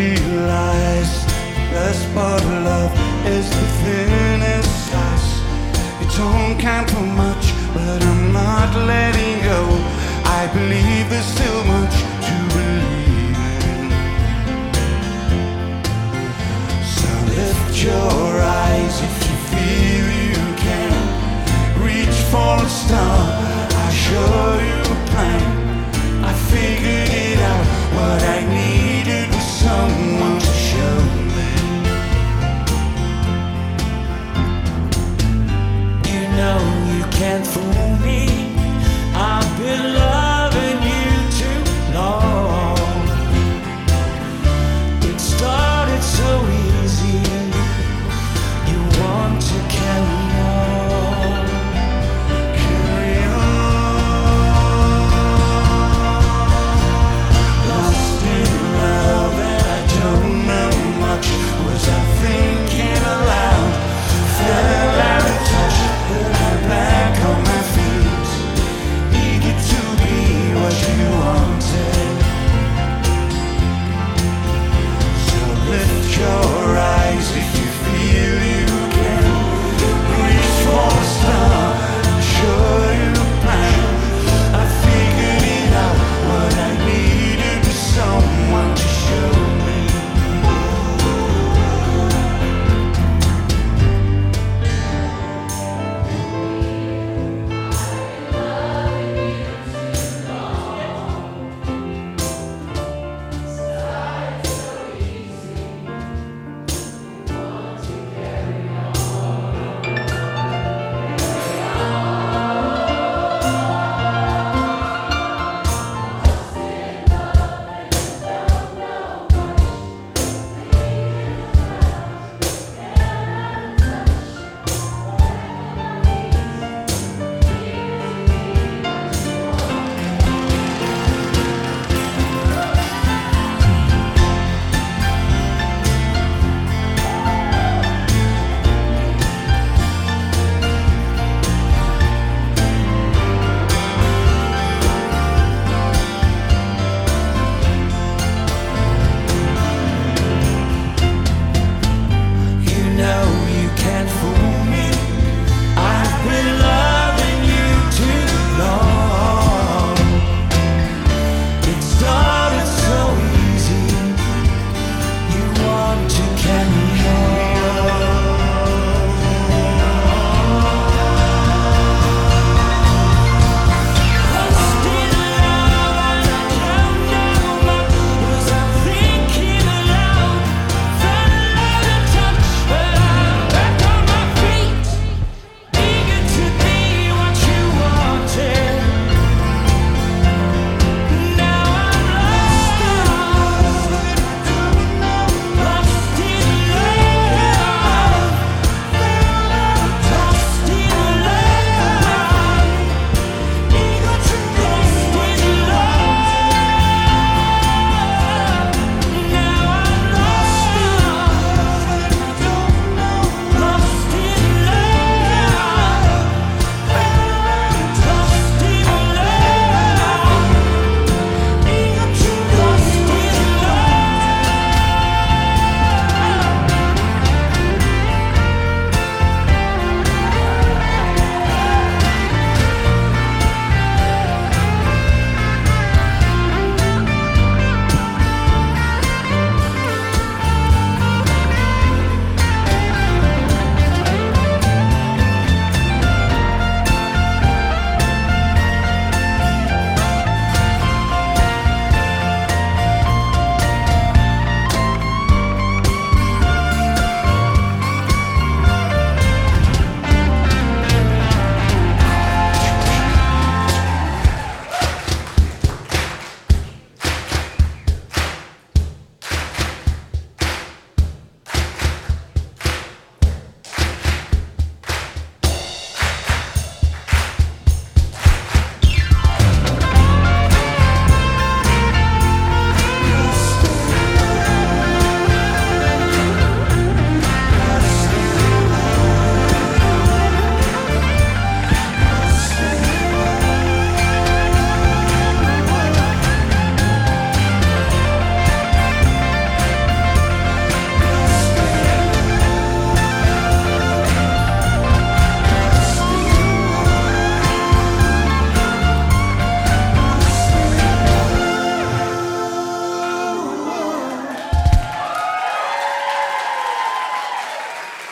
realize the best part of love is the thinnest slice. It don't count for much, but I'm not letting go. I believe there's still much to believe in. So lift your eyes if you feel you can. Reach for a star, I'll show you a plan. I figured it out, what I needed was someone to show me. You know you can't fool